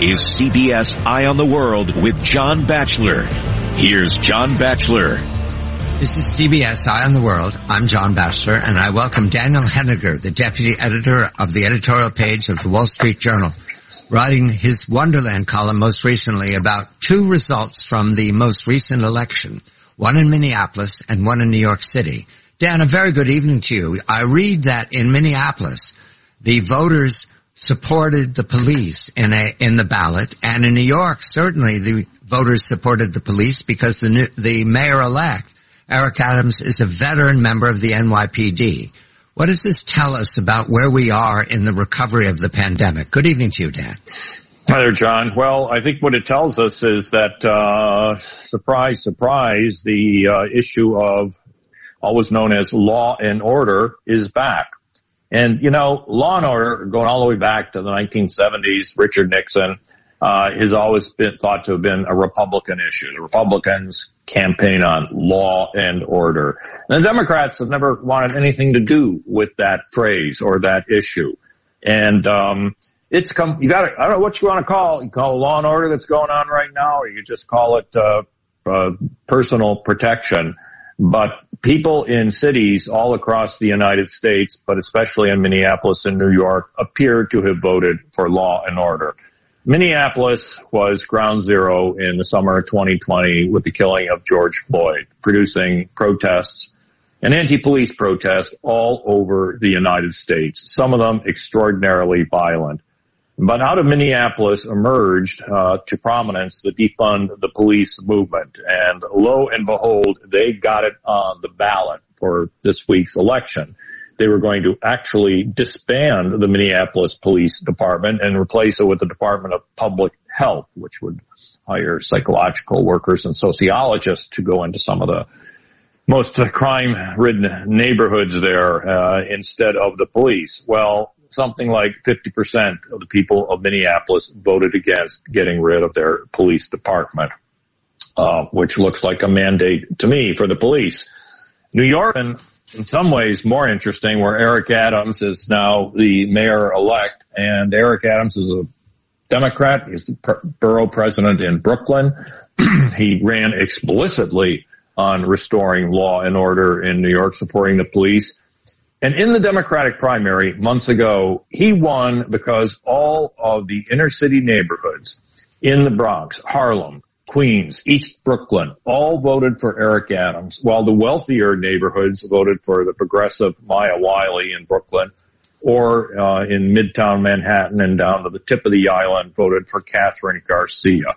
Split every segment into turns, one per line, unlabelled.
is CBS Eye on the World with John Batchelor. Here's John Batchelor.
This is CBS Eye on the World. I'm John Batchelor, and I welcome Daniel Henniger, the deputy editor of the editorial page of the Wall Street Journal, writing his Wonderland column most recently about two results from the most recent election, one in Minneapolis and one in New York City. Dan, a very good evening to you. I read that in Minneapolis, the voters supported the police in the ballot, and in New York, certainly the voters supported the police because the mayor-elect, Eric Adams, is a veteran member of the NYPD. What does this tell us about where we are in the recovery of the pandemic? Good evening to you, Dan.
Hi there, John. Well, I think what it tells us is that, surprise, surprise, the issue of always known as law and order is back. And, you know, law and order, going all the way back to the 1970s, Richard Nixon, has always been thought to have been a Republican issue. The Republicans campaign on law and order. And the Democrats have never wanted anything to do with that phrase or that issue. And, I don't know what you want to call it. You call it law and order that's going on right now, or you just call it, personal protection. But people in cities all across the United States, but especially in Minneapolis and New York, appear to have voted for law and order. Minneapolis was ground zero in the summer of 2020 with the killing of George Floyd, producing protests and anti-police protests all over the United States, some of them extraordinarily violent. But out of Minneapolis emerged to prominence the defund the police movement. And lo and behold, they got it on the ballot for this week's election. They were going to actually disband the Minneapolis Police Department and replace it with the Department of Public Health, which would hire psychological workers and sociologists to go into some of the most crime-ridden neighborhoods there instead of the police. Well, something like 50% of the people of Minneapolis voted against getting rid of their police department, which looks like a mandate to me for the police. New York, and in some ways more interesting, where Eric Adams is now the mayor-elect, and Eric Adams is a Democrat. He's the borough president in Brooklyn. He ran explicitly on restoring law and order in New York, supporting the police. And in the Democratic primary months ago, he won because all of the inner city neighborhoods in the Bronx, Harlem, Queens, East Brooklyn, all voted for Eric Adams, while the wealthier neighborhoods voted for the progressive Maya Wiley in Brooklyn, or in Midtown Manhattan and down to the tip of the island voted for Catherine Garcia.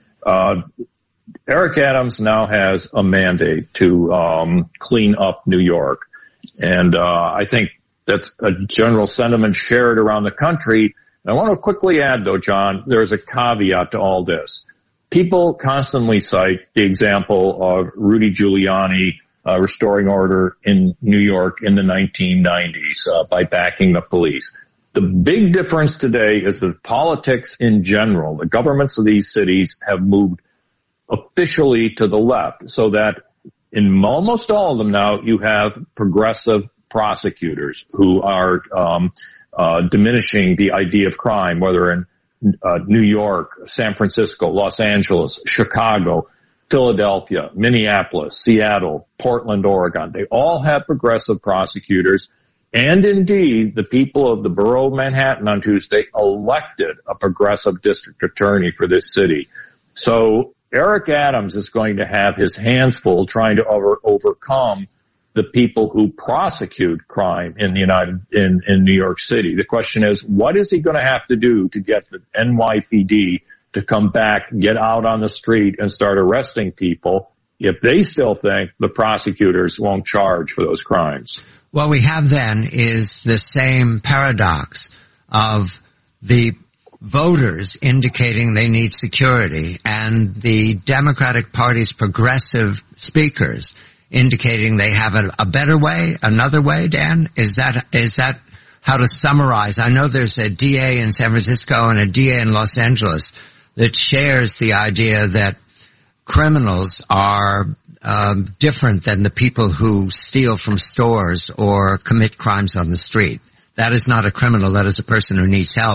Eric Adams now has a mandate to clean up New York. And I think that's a general sentiment shared around the country. And I want to quickly add, though, John, there's a caveat to all this. People constantly cite the example of Rudy Giuliani restoring order in New York in the 1990s by backing the police. The big difference today is that politics in general, the governments of these cities have moved officially to the left, so that in almost all of them now, you have progressive prosecutors who are diminishing the idea of crime, whether in New York, San Francisco, Los Angeles, Chicago, Philadelphia, Minneapolis, Seattle, Portland, Oregon. They all have progressive prosecutors. And indeed, the people of the borough of Manhattan on Tuesday elected a progressive district attorney for this city. So Eric Adams is going to have his hands full trying to overcome the people who prosecute crime in New York City. The question is, what is he going to have to do to get the NYPD to come back, get out on the street, and start arresting people if they still think the prosecutors won't charge for those crimes?
What we have then is the same paradox of the voters indicating they need security and the Democratic Party's progressive speakers indicating they have a better way, another way, Dan? Is that how to summarize? I know there's a DA in San Francisco and a DA in Los Angeles that shares the idea that criminals are different than the people who steal from stores or commit crimes on the street. That is not a criminal. That is a person who needs help.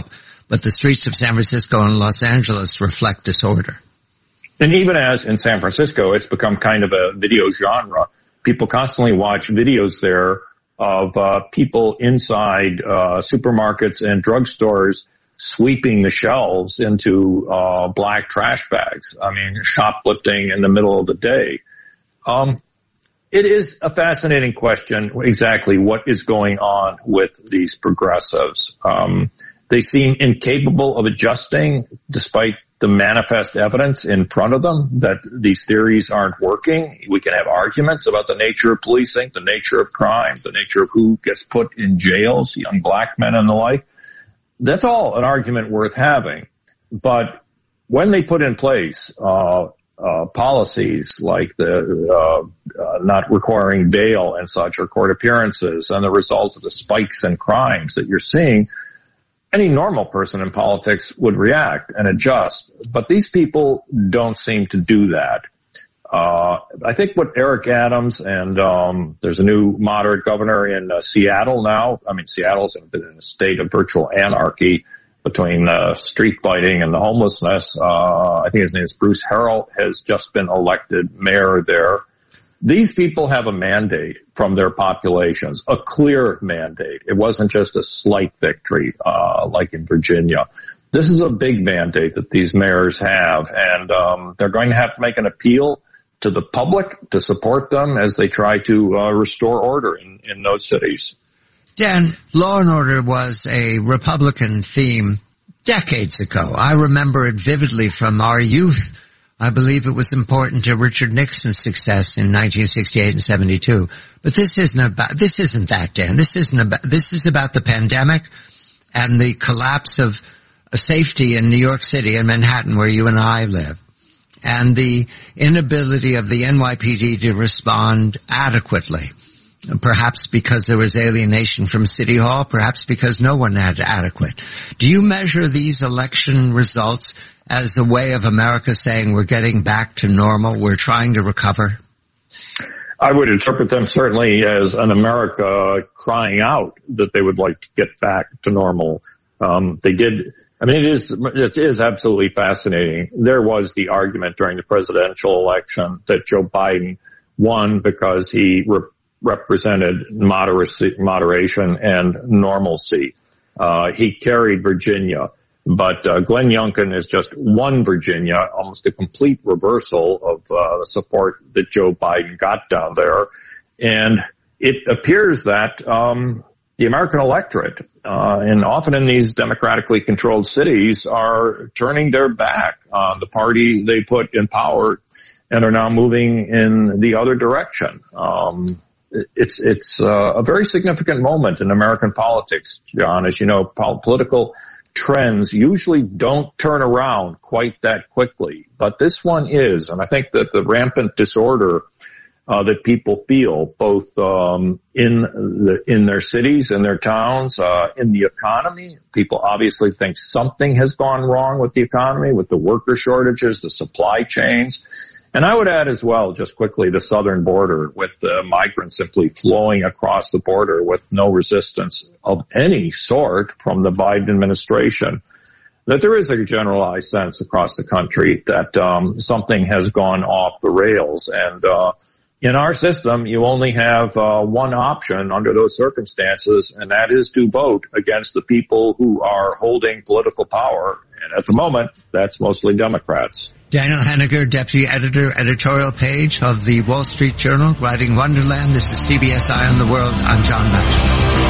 but the streets of San Francisco and Los Angeles reflect disorder.
And even as in San Francisco, it's become kind of a video genre. People constantly watch videos there of people inside supermarkets and drugstores sweeping the shelves into black trash bags. I mean, shoplifting in the middle of the day. It is a fascinating question, exactly what is going on with these progressives. They seem incapable of adjusting despite the manifest evidence in front of them that these theories aren't working. We can have arguments about the nature of policing, the nature of crime, the nature of who gets put in jails, young black men and the like. That's all an argument worth having. But when they put in place policies like the not requiring bail and such, or court appearances, and the result of the spikes in crimes that you're seeing, any normal person in politics would react and adjust. But these people don't seem to do that. I think what Eric Adams and there's a new moderate governor in Seattle now. I mean, Seattle's been in a state of virtual anarchy between street fighting and the homelessness. I think his name is Bruce Harrell, has just been elected mayor there. These people have a mandate from their populations, a clear mandate. It wasn't just a slight victory like in Virginia. This is a big mandate that these mayors have, and they're going to have to make an appeal to the public to support them as they try to restore order in those cities.
Dan, law and order was a Republican theme decades ago. I remember it vividly from our youth. I believe it was important to Richard Nixon's success in 1968 and 72. But this isn't that, Dan. This is about the pandemic and the collapse of safety in New York City and Manhattan, where you and I live, and the inability of the NYPD to respond adequately. Perhaps because there was alienation from City Hall, perhaps because no one had adequate. Do you measure these election results as a way of America saying we're getting back to normal, we're trying to recover?
I would interpret them certainly as an America crying out that they would like to get back to normal. They did. I mean, it is absolutely fascinating. There was the argument during the presidential election that Joe Biden won because he represented moderation and normalcy. He carried Virginia, but Glenn Youngkin is just won Virginia, almost a complete reversal of the support that Joe Biden got down there. And it appears that the American electorate, and often in these democratically controlled cities, are turning their back on the party they put in power and are now moving in the other direction. It's a very significant moment in American politics, John. As you know, political trends usually don't turn around quite that quickly, but this one is. And I think that the rampant disorder that people feel, both in their cities, in their towns, in the economy, people obviously think something has gone wrong with the economy, with the worker shortages, the supply chains. And I would add as well, just quickly, the southern border, with migrants simply flowing across the border with no resistance of any sort from the Biden administration, that there is a generalized sense across the country that something has gone off the rails. And in our system, you only have one option under those circumstances, and that is to vote against the people who are holding political power. And at the moment, that's mostly Democrats.
Daniel Henniger, Deputy Editor, Editorial Page of the Wall Street Journal, writing Wonderland. This is CBS Eye on the World. I'm John Batchelor.